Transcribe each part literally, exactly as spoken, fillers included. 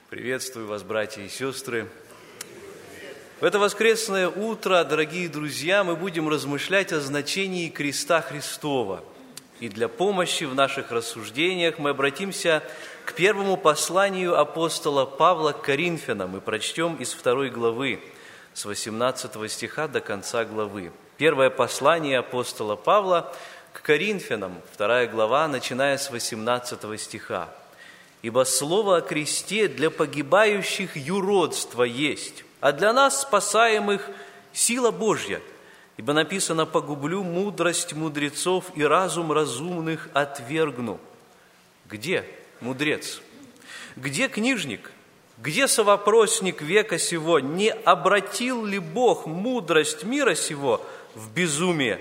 Приветствую вас, братья и сестры. В это воскресное утро, дорогие друзья, мы будем размышлять о значении креста Христова. И для помощи в наших рассуждениях мы обратимся к первому посланию апостола Павла к Коринфянам и прочтем из второй главы, с восемнадцатого стиха до конца главы. Первое послание апостола Павла к Коринфянам, вторая глава, начиная с восемнадцатого стиха. «Ибо слово о кресте для погибающих юродство есть, а для нас, спасаемых, сила Божья. Ибо написано: погублю мудрость мудрецов и разум разумных отвергну». Где мудрец? Где книжник? Где совопросник века сего? Не обратил ли Бог мудрость мира сего в безумие?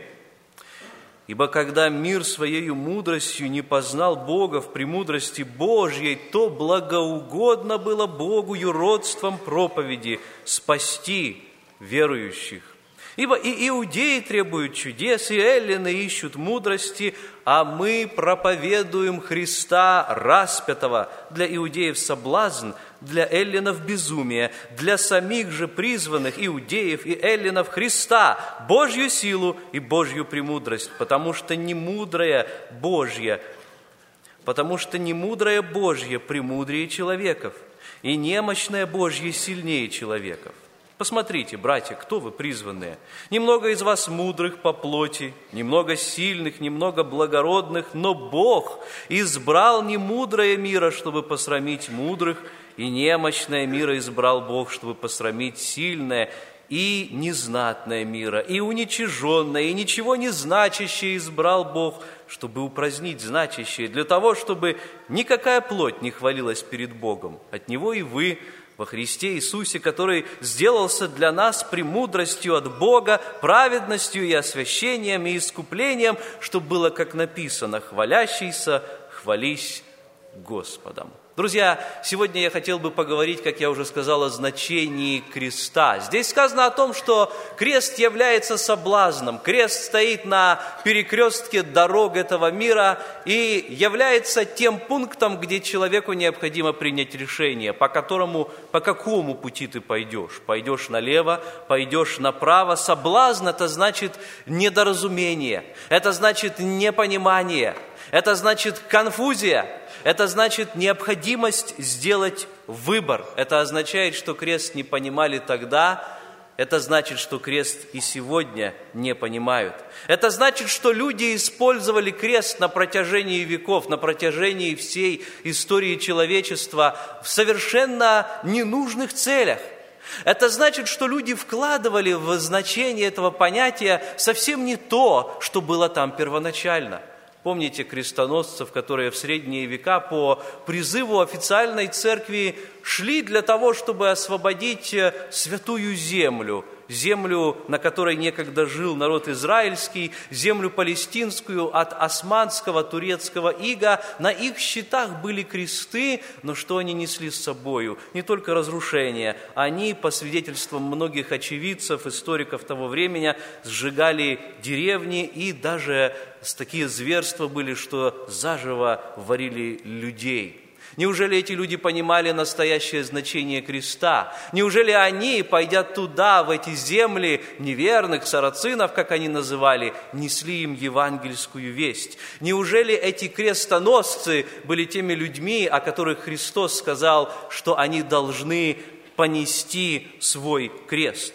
Ибо когда мир своею мудростью не познал Бога в премудрости Божьей, то благоугодно было Богу юродством проповеди спасти верующих. Ибо и иудеи требуют чудес, и эллины ищут мудрости, а мы проповедуем Христа распятого, для иудеев соблазн, для эллинов безумие, для самих же призванных иудеев и эллинов Христа, Божью силу и Божью премудрость, потому что не мудрая Божья, потому что не мудрая Божья премудрее человеков, и немощная Божья сильнее человеков. Посмотрите, братья, кто вы призванные? Немного из вас мудрых по плоти, немного сильных, немного благородных, но Бог избрал не мудрое мира, чтобы посрамить мудрых, и немощное мира избрал Бог, чтобы посрамить сильное, и незнатное мира, и уничиженное, и ничего не значащее избрал Бог, чтобы упразднить значащее, для того, чтобы никакая плоть не хвалилась перед Богом. От Него и вы во Христе Иисусе, который сделался для нас премудростью от Бога, праведностью и освящением и искуплением, чтобы было, как написано: хвалящийся, хвались Господом. Друзья, сегодня я хотел бы поговорить, как я уже сказал, о значении креста. Здесь сказано о том, что крест является соблазном. Крест стоит на перекрестке дорог этого мира и является тем пунктом, где человеку необходимо принять решение, по которому, по какому пути ты пойдешь. Пойдешь налево, пойдешь направо. Соблазн – это значит недоразумение, это значит непонимание, это значит конфузия. Это значит необходимость сделать выбор. Это означает, что крест не понимали тогда. Это значит, что крест и сегодня не понимают. Это значит, что люди использовали крест на протяжении веков, на протяжении всей истории человечества в совершенно ненужных целях. Это значит, что люди вкладывали в значение этого понятия совсем не то, что было там первоначально. Помните крестоносцев, которые в средние века по призыву официальной церкви шли для того, чтобы освободить святую землю, землю, на которой некогда жил народ израильский, землю палестинскую от османского, турецкого ига. На их щитах были кресты, но что они несли с собою? Не только разрушение. Они, по свидетельствам многих очевидцев, историков того времени, сжигали деревни, и даже такие зверства были, что заживо варили людей. Неужели эти люди понимали настоящее значение креста? Неужели они, пойдя туда, в эти земли неверных сарацинов, как они называли, несли им евангельскую весть? Неужели эти крестоносцы были теми людьми, о которых Христос сказал, что они должны понести свой крест?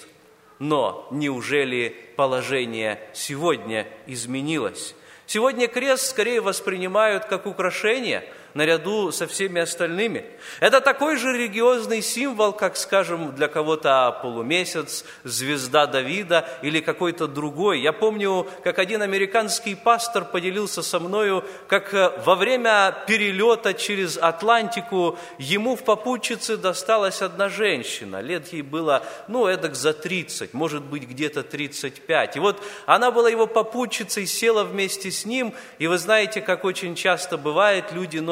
Но неужели положение сегодня изменилось? Сегодня крест скорее воспринимают как украшение, наряду со всеми остальными. Это такой же религиозный символ, как, скажем, для кого-то полумесяц, звезда Давида или какой-то другой. Я помню, как один американский пастор поделился со мною, как во время перелета через Атлантику ему в попутчице досталась одна женщина. Лет ей было, ну, эдак за тридцать, может быть, где-то тридцать пять. И вот она была его попутчицей, села вместе с ним, и вы знаете, как очень часто бывает, люди носят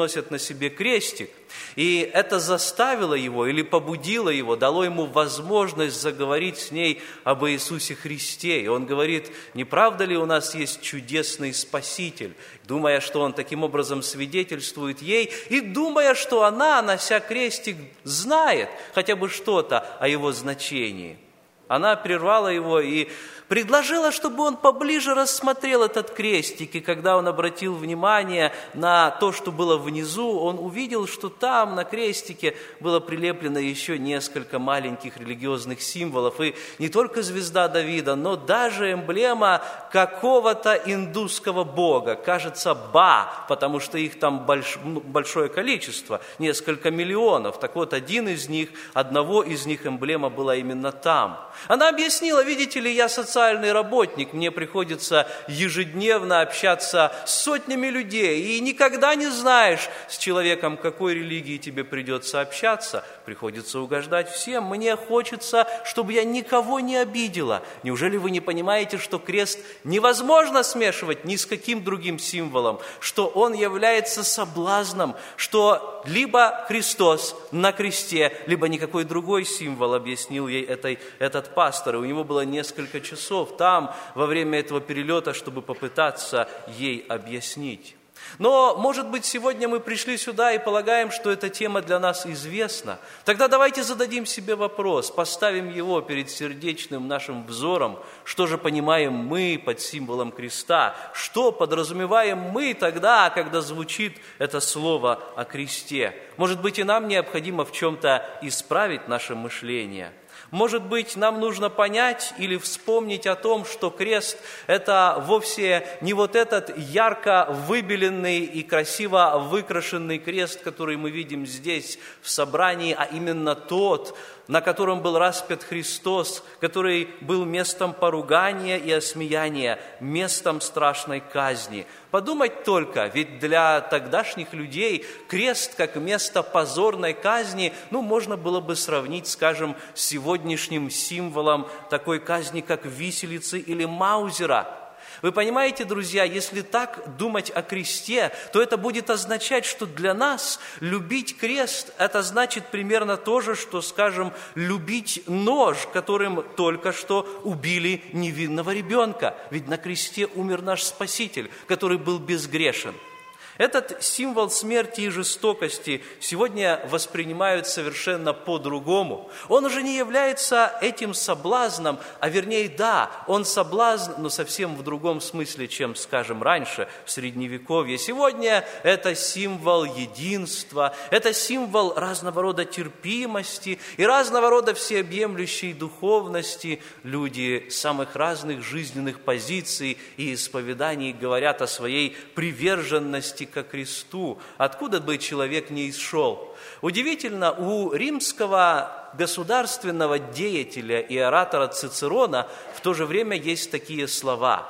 носят на себе крестик. И это заставило его или побудило его, дало ему возможность заговорить с ней об Иисусе Христе. И он говорит: не правда ли у нас есть чудесный Спаситель? Думая, что он таким образом свидетельствует ей, и думая, что она, нося крестик, знает хотя бы что-то о его значении. Она прервала его и предложила, чтобы он поближе рассмотрел этот крестик. И когда он обратил внимание на то, что было внизу, он увидел, что там на крестике было прилеплено еще несколько маленьких религиозных символов. И не только звезда Давида, но даже эмблема какого-то индусского бога. Кажется, Ба, потому что их там больш... большое количество, несколько миллионов. Так вот, один из них, одного из них эмблема была именно там. Она объяснила: видите ли, я социальный работник, мне приходится ежедневно общаться с сотнями людей, и никогда не знаешь с человеком, какой религии тебе придется общаться. Приходится угождать всем. Мне хочется, чтобы я никого не обидела. Неужели вы не понимаете, что крест невозможно смешивать ни с каким другим символом, что он является соблазном, что либо Христос на кресте, либо никакой другой символ, объяснил ей этой, этот пастор. И у него было несколько часов там во время этого перелета, чтобы попытаться ей объяснить. Но, может быть, сегодня мы пришли сюда и полагаем, что эта тема для нас известна. Тогда давайте зададим себе вопрос, поставим его перед сердечным нашим взором. Что же понимаем мы под символом креста? Что подразумеваем мы тогда, когда звучит это слово о кресте? Может быть, и нам необходимо в чем-то исправить наше мышление. Может быть, нам нужно понять или вспомнить о том, что крест – это вовсе не вот этот ярко выбеленный и красиво выкрашенный крест, который мы видим здесь в собрании, а именно тот, на котором был распят Христос, который был местом поругания и осмеяния, местом страшной казни. Подумать только, ведь для тогдашних людей крест как место позорной казни, ну, можно было бы сравнить, скажем, с сегодняшним символом такой казни, как виселицы или маузера. Вы понимаете, друзья, если так думать о кресте, то это будет означать, что для нас любить крест – это значит примерно то же, что, скажем, любить нож, которым только что убили невинного ребенка. Ведь на кресте умер наш Спаситель, который был безгрешен. Этот символ смерти и жестокости сегодня воспринимают совершенно по-другому. Он уже не является этим соблазном, а вернее, да, он соблазн, но совсем в другом смысле, чем, скажем, раньше, в Средневековье. Сегодня это символ единства, это символ разного рода терпимости и разного рода всеобъемлющей духовности. Люди самых разных жизненных позиций и исповеданий говорят о своей приверженности ко кресту, откуда бы человек ни исшел. Удивительно, у римского государственного деятеля и оратора Цицерона в то же время есть такие слова.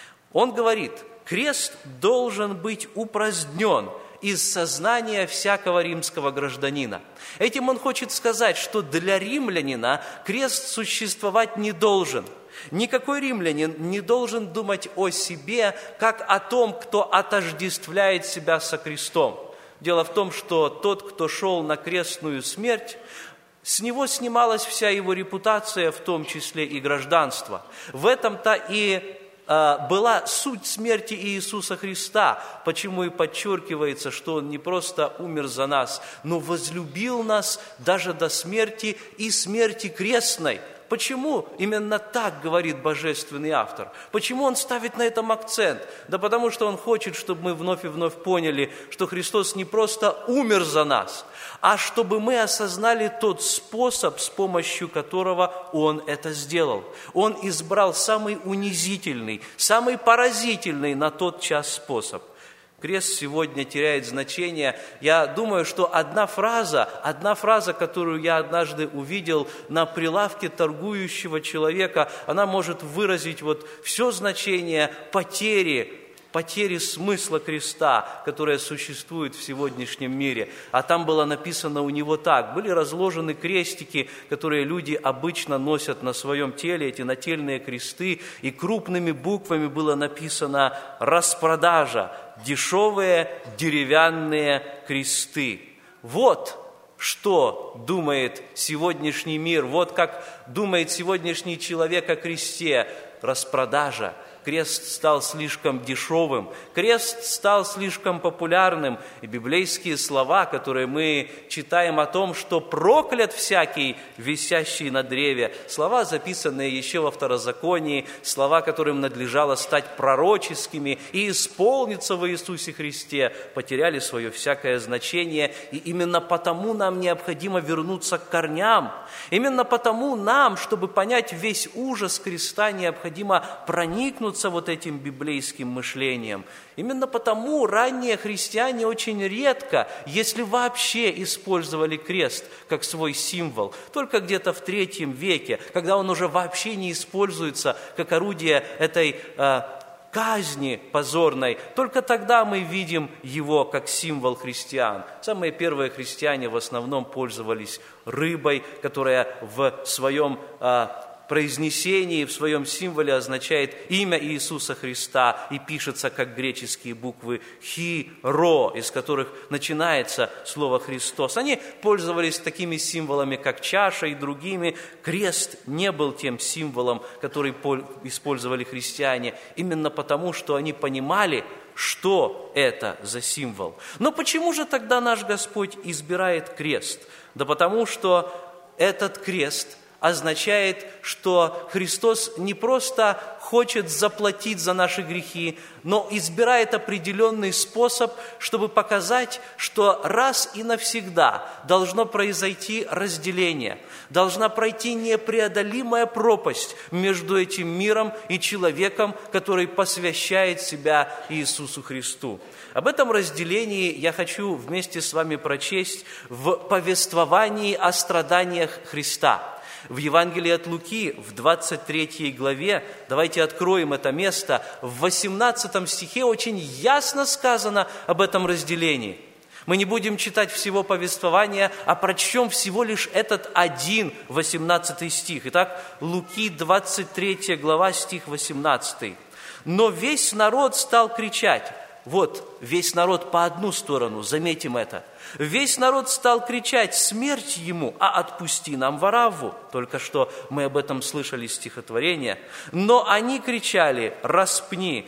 Он говорит: крест должен быть упразднен из сознания всякого римского гражданина. Этим он хочет сказать, что для римлянина крест существовать не должен. Никакой римлянин не должен думать о себе, как о том, кто отождествляет себя со крестом. Дело в том, что тот, кто шел на крестную смерть, с него снималась вся его репутация, в том числе и гражданство. В этом-то и была суть смерти Иисуса Христа, почему и подчеркивается, что Он не просто умер за нас, но возлюбил нас даже до смерти и смерти крестной. Почему именно так говорит божественный автор? Почему он ставит на этом акцент? Да потому что он хочет, чтобы мы вновь и вновь поняли, что Христос не просто умер за нас, а чтобы мы осознали тот способ, с помощью которого Он это сделал. Он избрал самый унизительный, самый поразительный на тот час способ. Крест сегодня теряет значение. Я думаю, что одна фраза, одна фраза, которую я однажды увидел на прилавке торгующего человека, она может выразить вот все значение потери потери смысла креста, которая существует в сегодняшнем мире. А там было написано у него так. Были разложены крестики, которые люди обычно носят на своем теле, эти нательные кресты, и крупными буквами было написано «Распродажа, дешевые деревянные кресты». Вот что думает сегодняшний мир, вот как думает сегодняшний человек о кресте. Распродажа. Крест стал слишком дешевым, крест стал слишком популярным. И библейские слова, которые мы читаем о том, что проклят всякий, висящий на древе, слова, записанные еще во Второзаконии, слова, которым надлежало стать пророческими и исполниться во Иисусе Христе, потеряли свое всякое значение. И именно потому нам необходимо вернуться к корням. Именно потому нам, чтобы понять весь ужас креста, необходимо проникнуться вот этим библейским мышлением. Именно потому ранние христиане очень редко, если вообще, использовали крест как свой символ. Только где-то в третьем веке, когда он уже вообще не используется как орудие этой э, казни позорной, только тогда мы видим его как символ христиан. Самые первые христиане в основном пользовались рыбой, которая в своем э, произнесении, в своем символе означает имя Иисуса Христа и пишется как греческие буквы «хи-ро», из которых начинается слово «Христос». Они пользовались такими символами, как чаша и другими. Крест не был тем символом, который использовали христиане, именно потому, что они понимали, что это за символ. Но почему же тогда наш Господь избирает крест? Да потому что этот крест означает, что Христос не просто хочет заплатить за наши грехи, но избирает определенный способ, чтобы показать, что раз и навсегда должно произойти разделение, должна пройти непреодолимая пропасть между этим миром и человеком, который посвящает себя Иисусу Христу. Об этом разделении я хочу вместе с вами прочесть в повествовании о страданиях Христа. В Евангелии от Луки, в двадцать третьей главе, давайте откроем это место, в восемнадцатом стихе очень ясно сказано об этом разделении. Мы не будем читать всего повествования, а прочтем всего лишь этот один восемнадцатый стих. Итак, Луки, двадцать третья глава, стих восемнадцатый. «Но весь народ стал кричать». Вот, весь народ по одну сторону, заметим это. Весь народ стал кричать: «Смерть ему, а отпусти нам Варавву». Только что мы об этом слышали стихотворение. Но они кричали: «Распни,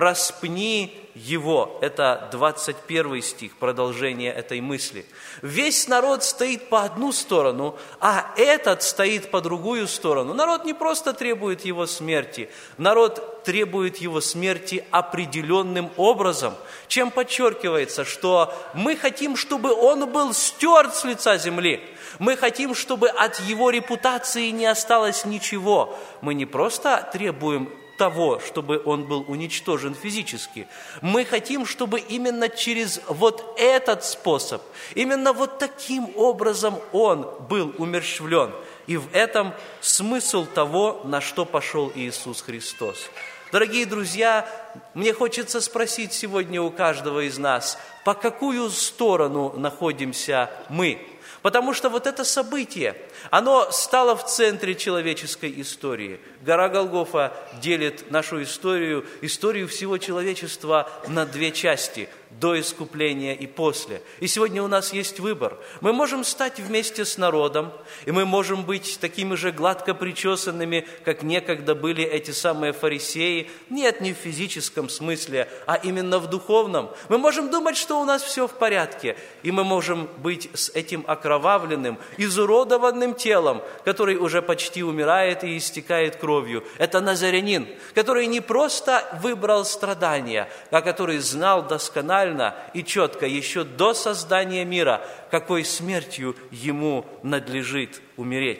распни его». Это двадцать первый стих, продолжение этой мысли. Весь народ стоит по одну сторону, а этот стоит по другую сторону. Народ не просто требует его смерти, народ требует его смерти определенным образом, чем подчеркивается, что мы хотим, чтобы он был стерт с лица земли. Мы хотим, чтобы от его репутации не осталось ничего. Мы не просто требуем того, чтобы он был уничтожен физически. Мы хотим, чтобы именно через вот этот способ, именно вот таким образом он был умерщвлен. И в этом смысл того, на что пошел Иисус Христос. Дорогие друзья, мне хочется спросить сегодня у каждого из нас, по какую сторону находимся мы? Потому что вот это событие, оно стало в центре человеческой истории. Гора Голгофа делит нашу историю, историю всего человечества на две части – до искупления и после. И сегодня у нас есть выбор. Мы можем стать вместе с народом, и мы можем быть такими же гладко причесанными, как некогда были эти самые фарисеи. Нет, не в физическом смысле, а именно в духовном. Мы можем думать, что у нас все в порядке, и мы можем быть с этим окровавленным, изуродованным телом, который уже почти умирает и истекает кровью. Это назарянин, который не просто выбрал страдания, а который знал досконально и четко еще до создания мира, какой смертью ему надлежит умереть.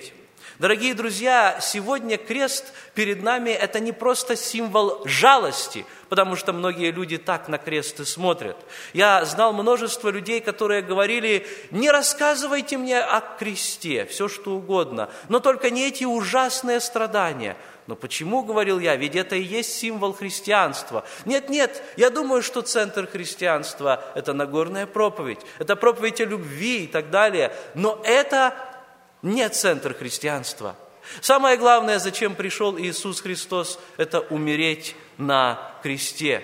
Дорогие друзья, сегодня крест перед нами – это не просто символ жалости, потому что многие люди так на крест и смотрят. Я знал множество людей, которые говорили: не рассказывайте мне о кресте, все что угодно, но только не эти ужасные страдания. Но почему, говорил я, ведь это и есть символ христианства. Нет, нет, я думаю, что центр христианства – это Нагорная проповедь, это проповедь о любви и так далее, но это не центр христианства. Самое главное, зачем пришел Иисус Христос, это умереть на кресте.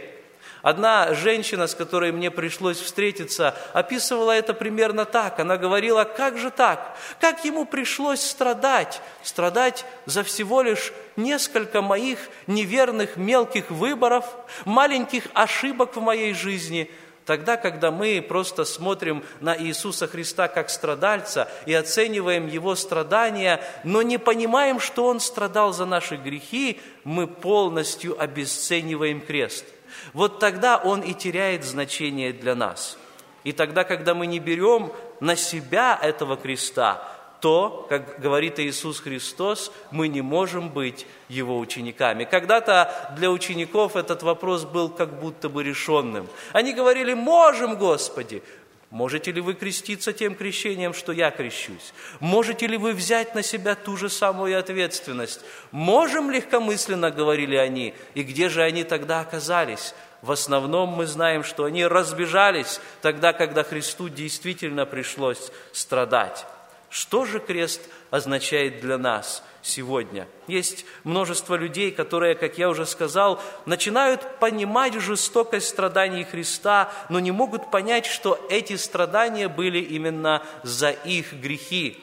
Одна женщина, с которой мне пришлось встретиться, описывала это примерно так. Она говорила: как же так? Как ему пришлось страдать? Страдать за всего лишь несколько моих неверных мелких выборов, маленьких ошибок в моей жизни. Тогда, когда мы просто смотрим на Иисуса Христа как страдальца и оцениваем Его страдания, но не понимаем, что Он страдал за наши грехи, мы полностью обесцениваем крест. Вот тогда он и теряет значение для нас. И тогда, когда мы не берем на себя этого креста, то, как говорит Иисус Христос, мы не можем быть Его учениками. Когда-то для учеников этот вопрос был как будто бы решенным. Они говорили: «Можем, Господи». Можете ли вы креститься тем крещением, что я крещусь? Можете ли вы взять на себя ту же самую ответственность? Можем, легкомысленно говорили они. И где же они тогда оказались? В основном мы знаем, что они разбежались тогда, когда Христу действительно пришлось страдать. Что же крест означает для нас сегодня? Есть множество людей, которые, как я уже сказал, начинают понимать жестокость страданий Христа, но не могут понять, что эти страдания были именно за их грехи.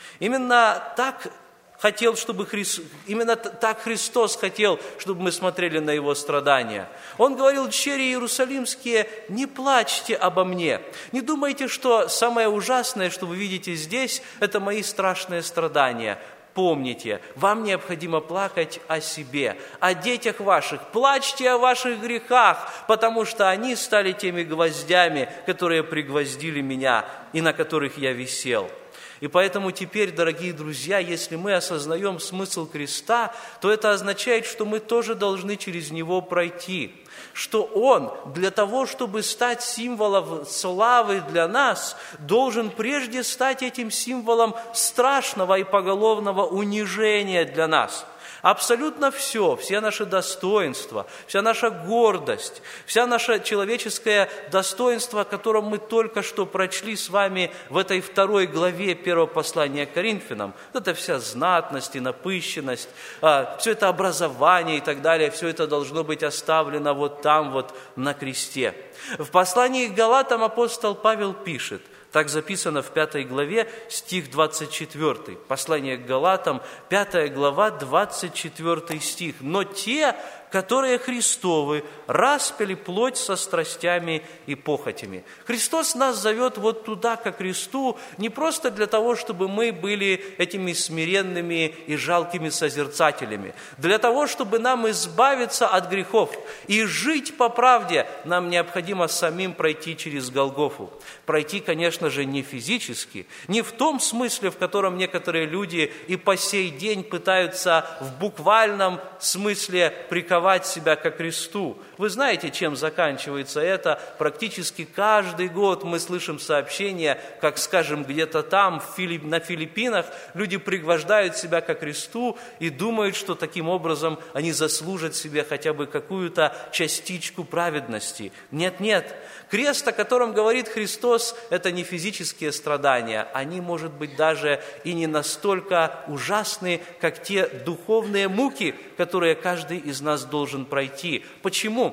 Именно так хотел, чтобы Христ... Именно так Христос хотел, чтобы мы смотрели на Его страдания. Он говорил: «Дщери Иерусалимские, не плачьте обо мне. Не думайте, что самое ужасное, что вы видите здесь, это мои страшные страдания. Помните, вам необходимо плакать о себе, о детях ваших. Плачьте о ваших грехах, потому что они стали теми гвоздями, которые пригвоздили меня и на которых я висел». И поэтому теперь, дорогие друзья, если мы осознаем смысл креста, то это означает, что мы тоже должны через него пройти. Что Он для того, чтобы стать символом славы для нас, должен прежде стать этим символом страшного и поголовного унижения для нас. Абсолютно все, все наши достоинства, вся наша гордость, вся наше человеческое достоинство, о котором мы только что прочли с вами в этой второй главе первого послания к Коринфянам, это вся знатность и напыщенность, все это образование и так далее, все это должно быть оставлено вот там вот на кресте. В послании к Галатам апостол Павел пишет, так записано в пятой главе, стих двадцать четвёртый. Послание к Галатам, пятая глава, двадцать четвёртый стих. «Но те, которые Христовы, распяли плоть со страстями и похотями». Христос нас зовет вот туда, ко кресту, не просто для того, чтобы мы были этими смиренными и жалкими созерцателями. Для того, чтобы нам избавиться от грехов и жить по правде, нам необходимо самим пройти через Голгофу. Пройти, конечно же, не физически, не в том смысле, в котором некоторые люди и по сей день пытаются в буквальном смысле приковать себя ко кресту. Вы знаете, чем заканчивается это? Практически каждый год мы слышим сообщения, как, скажем, где-то там, в Филипп... на Филиппинах, люди пригвождают себя ко кресту и думают, что таким образом они заслужат себе хотя бы какую-то частичку праведности. Нет, нет. Крест, о котором говорит Христос, это не физические страдания. Они, может быть, даже и не настолько ужасны, как те духовные муки, которые каждый из нас должен пройти. Почему?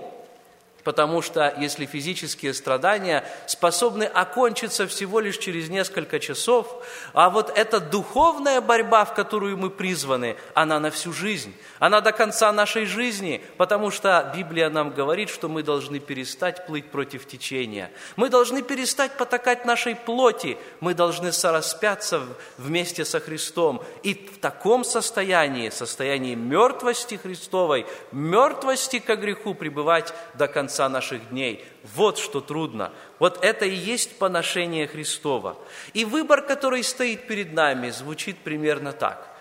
Потому что если физические страдания способны окончиться всего лишь через несколько часов, а вот эта духовная борьба, в которую мы призваны, она на всю жизнь, она до конца нашей жизни, потому что Библия нам говорит, что мы должны перестать плыть против течения, мы должны перестать потакать нашей плоти, мы должны сораспяться вместе со Христом. И в таком состоянии, состоянии мертвости Христовой, мертвости ко греху пребывать до конца наших дней. Вот что трудно. Вот это и есть поношение Христова. И выбор, который стоит перед нами, звучит примерно так.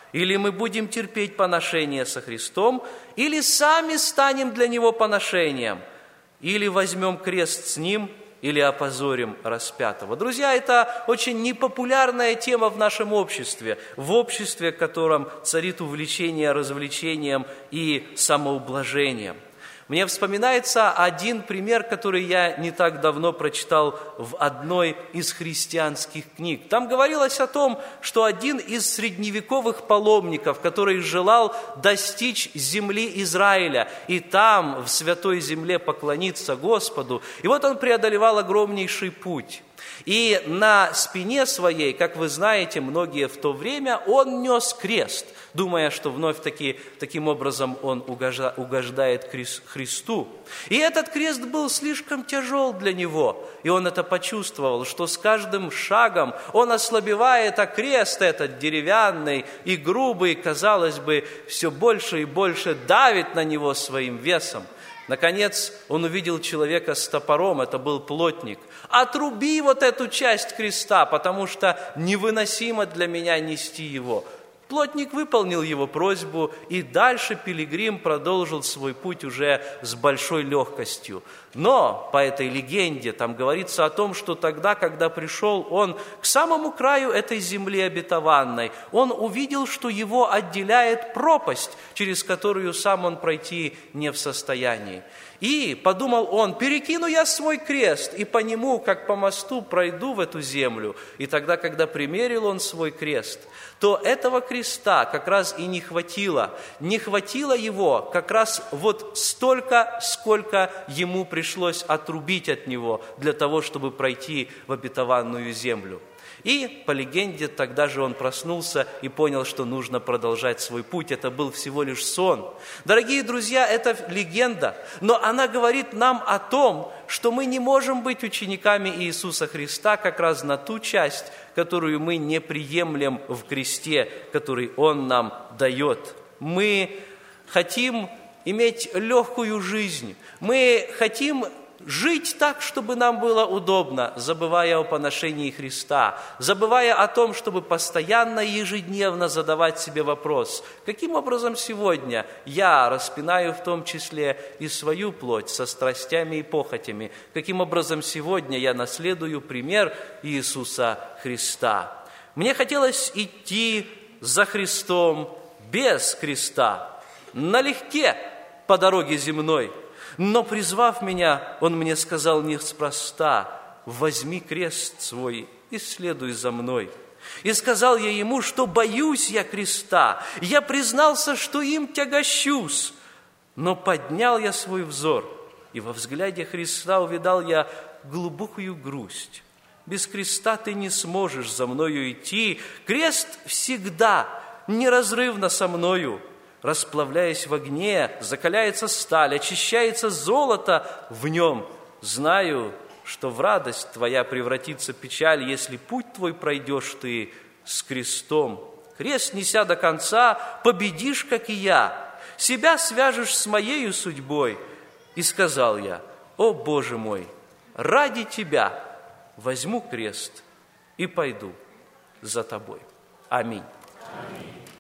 Или мы будем терпеть поношение со Христом, или сами станем для Него поношением, или возьмем крест с Ним, или опозорим распятого. Друзья, это очень непопулярная тема в нашем обществе, в обществе, в котором царит увлечение развлечением и самоублажением. Мне вспоминается один пример, который я не так давно прочитал в одной из христианских книг. Там говорилось о том, что один из средневековых паломников, который желал достичь земли Израиля и там, в святой земле, поклониться Господу, и вот он преодолевал огромнейший путь. И на спине своей, как вы знаете, многие в то время, он нес крест, думая, что вновь-таки таким образом он угождает Христу. И этот крест был слишком тяжел для него, и он это почувствовал, что с каждым шагом он ослабевает, а крест этот деревянный и грубый, казалось бы, все больше и больше давит на него своим весом. Наконец, он увидел человека с топором, это был плотник. «Отруби вот эту часть креста, потому что невыносимо для меня нести его». Плотник выполнил его просьбу, и дальше пилигрим продолжил свой путь уже с большой легкостью. Но по этой легенде там говорится о том, что тогда, когда пришел он к самому краю этой земли обетованной, он увидел, что его отделяет пропасть, через которую сам он пройти не в состоянии. И подумал он: перекину я свой крест, и по нему, как по мосту, пройду в эту землю. И тогда, когда примерил он свой крест, то этого креста как раз и не хватило. Не хватило его как раз вот столько, сколько ему пришлось отрубить от него для того, чтобы пройти в обетованную землю. И, по легенде, тогда же он проснулся и понял, что нужно продолжать свой путь. Это был всего лишь сон. Дорогие друзья, это легенда, но она говорит нам о том, что мы не можем быть учениками Иисуса Христа как раз на ту часть, которую мы не приемлем в кресте, который Он нам дает. Мы хотим иметь легкую жизнь, мы хотим жить так, чтобы нам было удобно, забывая о поношении Христа, забывая о том, чтобы постоянно, ежедневно задавать себе вопрос: каким образом сегодня я распинаю в том числе и свою плоть со страстями и похотями, каким образом сегодня я наследую пример Иисуса Христа. Мне хотелось идти за Христом без креста, налегке по дороге земной. Но, призвав меня, Он мне сказал неспроста: возьми крест свой и следуй за мной. И сказал я ему, что боюсь я креста, я признался, что им тягощусь. Но поднял я свой взор, и во взгляде Христа увидал я глубокую грусть. Без креста ты не сможешь за мною идти, крест всегда неразрывно со мною. Расплавляясь в огне, закаляется сталь, очищается золото в нем. Знаю, что в радость твоя превратится печаль, если путь твой пройдешь ты с крестом. Крест неся до конца, победишь, как и я. Себя свяжешь с моею судьбой. И сказал я: о Боже мой, ради Тебя возьму крест и пойду за Тобой. Аминь. Аминь.